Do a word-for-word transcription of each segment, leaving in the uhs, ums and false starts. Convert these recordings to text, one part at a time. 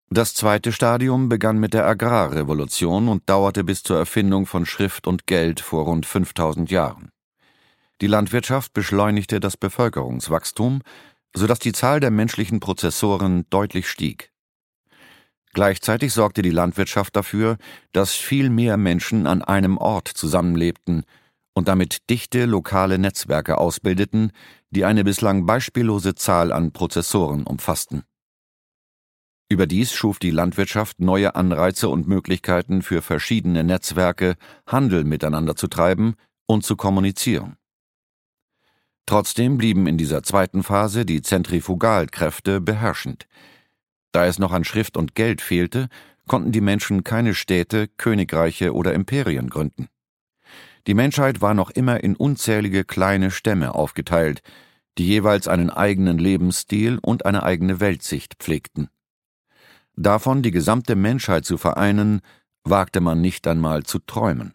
Das zweite Stadium begann mit der Agrarrevolution und dauerte bis zur Erfindung von Schrift und Geld vor rund fünftausend Jahren. Die Landwirtschaft beschleunigte das Bevölkerungswachstum, sodass die Zahl der menschlichen Prozessoren deutlich stieg. Gleichzeitig sorgte die Landwirtschaft dafür, dass viel mehr Menschen an einem Ort zusammenlebten und damit dichte lokale Netzwerke ausbildeten, die eine bislang beispiellose Zahl an Prozessoren umfassten. Überdies schuf die Landwirtschaft neue Anreize und Möglichkeiten für verschiedene Netzwerke, Handel miteinander zu treiben und zu kommunizieren. Trotzdem blieben in dieser zweiten Phase die Zentrifugalkräfte beherrschend. Da es noch an Schrift und Geld fehlte, konnten die Menschen keine Städte, Königreiche oder Imperien gründen. Die Menschheit war noch immer in unzählige kleine Stämme aufgeteilt, die jeweils einen eigenen Lebensstil und eine eigene Weltsicht pflegten. Davon die gesamte Menschheit zu vereinen, wagte man nicht einmal zu träumen.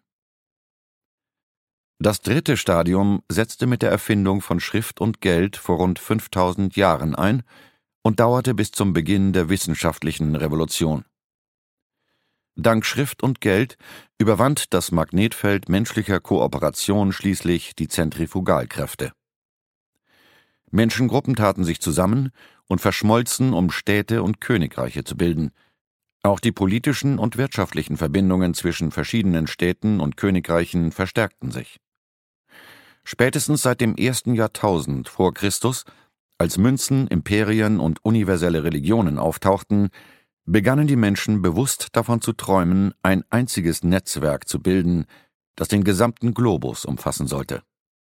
Das dritte Stadium setzte mit der Erfindung von Schrift und Geld vor rund fünftausend Jahren ein und dauerte bis zum Beginn der wissenschaftlichen Revolution. Dank Schrift und Geld überwand das Magnetfeld menschlicher Kooperation schließlich die Zentrifugalkräfte. Menschengruppen taten sich zusammen und verschmolzen, um Städte und Königreiche zu bilden. Auch die politischen und wirtschaftlichen Verbindungen zwischen verschiedenen Städten und Königreichen verstärkten sich. Spätestens seit dem ersten Jahrtausend vor Christus, als Münzen, Imperien und universelle Religionen auftauchten, begannen die Menschen bewusst davon zu träumen, ein einziges Netzwerk zu bilden, das den gesamten Globus umfassen sollte.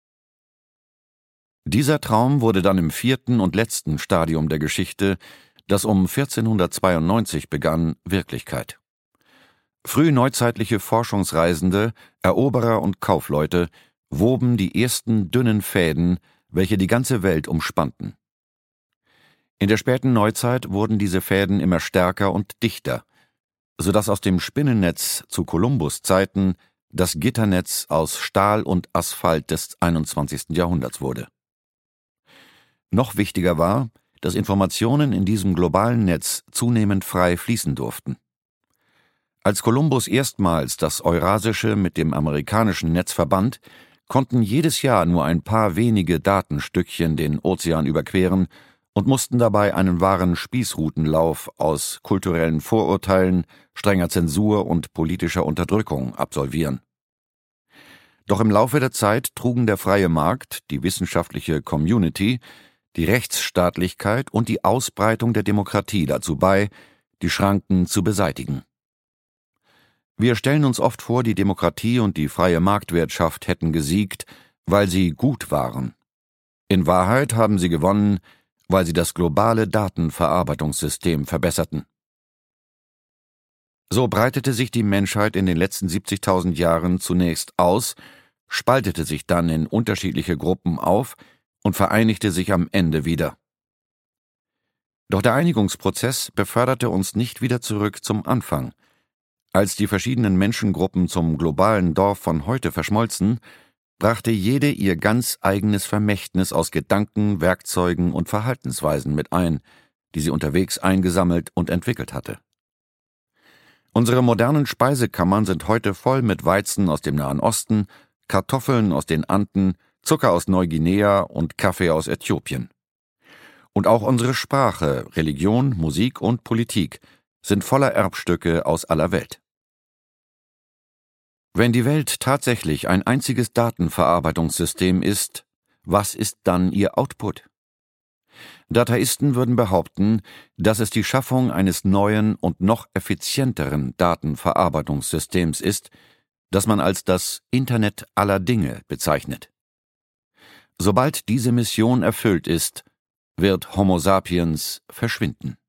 Dieser Traum wurde dann im vierten und letzten Stadium der Geschichte, das um vierzehnhundertzweiundneunzig begann, Wirklichkeit. Frühneuzeitliche Forschungsreisende, Eroberer und Kaufleute woben die ersten dünnen Fäden, welche die ganze Welt umspannten. In der späten Neuzeit wurden diese Fäden immer stärker und dichter, sodass aus dem Spinnennetz zu Kolumbus' Zeiten das Gitternetz aus Stahl und Asphalt des einundzwanzigsten Jahrhunderts wurde. Noch wichtiger war, dass Informationen in diesem globalen Netz zunehmend frei fließen durften. Als Kolumbus erstmals das eurasische mit dem amerikanischen Netz verband, konnten jedes Jahr nur ein paar wenige Datenstückchen den Ozean überqueren und mussten dabei einen wahren Spießrutenlauf aus kulturellen Vorurteilen, strenger Zensur und politischer Unterdrückung absolvieren. Doch im Laufe der Zeit trugen der freie Markt, die wissenschaftliche Community, die Rechtsstaatlichkeit und die Ausbreitung der Demokratie dazu bei, die Schranken zu beseitigen. Wir stellen uns oft vor, die Demokratie und die freie Marktwirtschaft hätten gesiegt, weil sie gut waren. In Wahrheit haben sie gewonnen, weil sie das globale Datenverarbeitungssystem verbesserten. So breitete sich die Menschheit in den letzten siebzigtausend Jahren zunächst aus, spaltete sich dann in unterschiedliche Gruppen auf und vereinigte sich am Ende wieder. Doch der Einigungsprozess beförderte uns nicht wieder zurück zum Anfang. Als die verschiedenen Menschengruppen zum globalen Dorf von heute verschmolzen, brachte jede ihr ganz eigenes Vermächtnis aus Gedanken, Werkzeugen und Verhaltensweisen mit ein, die sie unterwegs eingesammelt und entwickelt hatte. Unsere modernen Speisekammern sind heute voll mit Weizen aus dem Nahen Osten, Kartoffeln aus den Anden, Zucker aus Neuguinea und Kaffee aus Äthiopien. Und auch unsere Sprache, Religion, Musik und Politik sind voller Erbstücke aus aller Welt. Wenn die Welt tatsächlich ein einziges Datenverarbeitungssystem ist, was ist dann ihr Output? Dataisten würden behaupten, dass es die Schaffung eines neuen und noch effizienteren Datenverarbeitungssystems ist, das man als das Internet aller Dinge bezeichnet. Sobald diese Mission erfüllt ist, wird Homo sapiens verschwinden.